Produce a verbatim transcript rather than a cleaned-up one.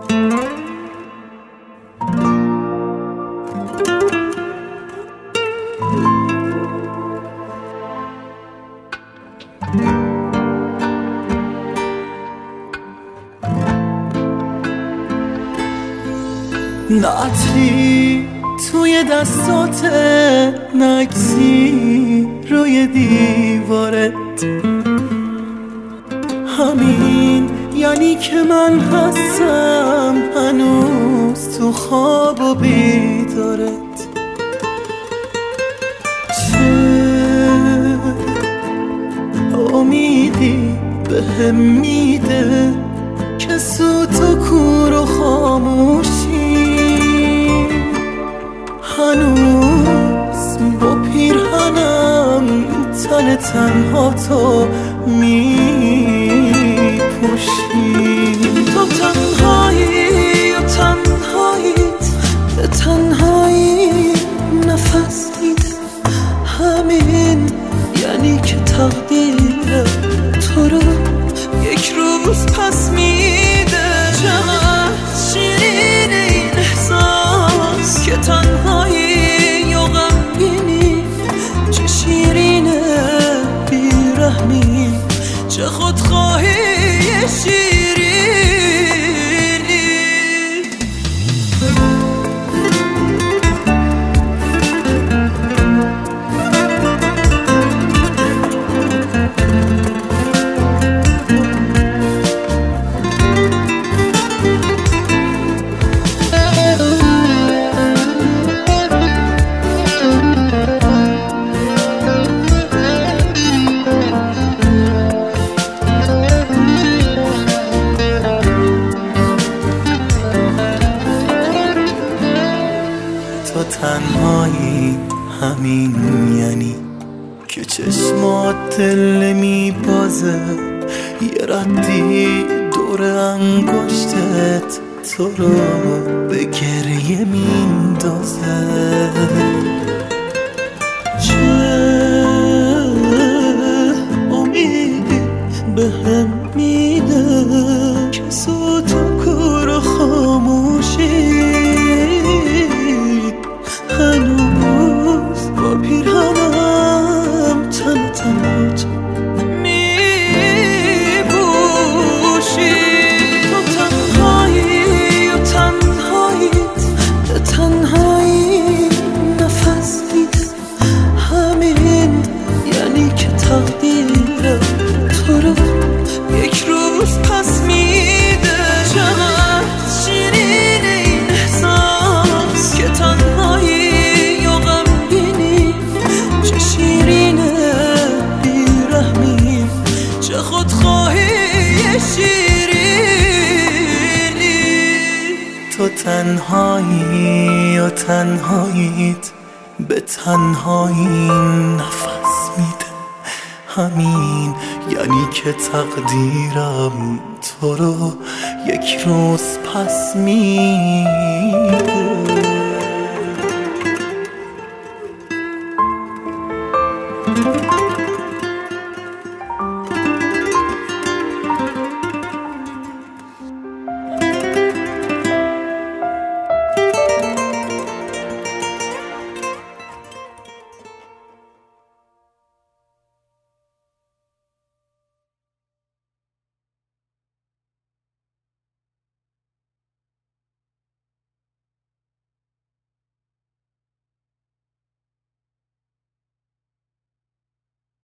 نعطی توی دستات، نگسی روی دیوارت. همین یعنی که من هستم هنوز تو خواب و بیدارت. چه امیدی به هم میده که سوت و کور و خاموشی، هنوز با پیرهنم تن تنها تو می پوشی. تو تنهایی و تنهاییت به تنهایی نفس میده. همین یعنی که تقدیر تو رو یک روز پس میده. چقدر شیرین این احساس که تنهایی و غمگینی، چه شیرینه بیرحمی، چه خودخواهی شیرینی. تو تنهایی، همین یعنی که چشمات دل میبازه. یه ردی دور انگشتت تو رو به گریه میندازه. چه امیدی به هم میده که صوت و کور و خاموشی، هنوز با پیرهنم تن تنت می پوشی. تو تنهایی و تنهاییت به تنهایی نفس میده. همین یعنی که تقدیر تو رو یک روز پس میده. چقدر شیرین این احساس که تنهایی تو تنهایی و تنهاییت به تنهایی نفس میده. همین یعنی که تقدیرم تو رو یک روز پس میده.